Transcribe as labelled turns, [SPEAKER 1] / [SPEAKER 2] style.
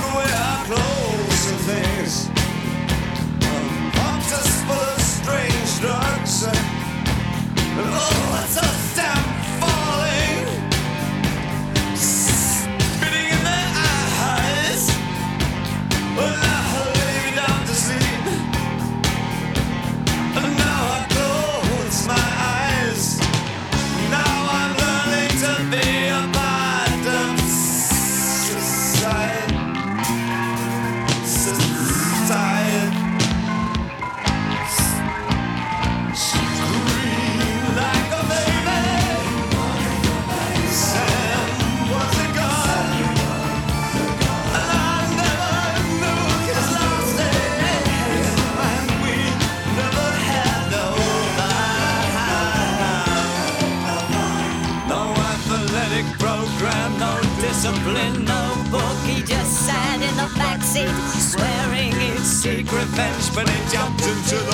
[SPEAKER 1] away our clothes and things. Pumped us full of strange drugs. Oh, it's a damn falling, spitting in their eyes. Well, now lay me down to sleep. And now I close my eyes. Now I'm learning to be a part of society. Scream like a baby. Sam was a god, and I never knew his last name. And we never had no life. No athletic program, no discipline, no book.
[SPEAKER 2] He just sat in the backseat, swearing he'd
[SPEAKER 1] Seek revenge, but he jumped into the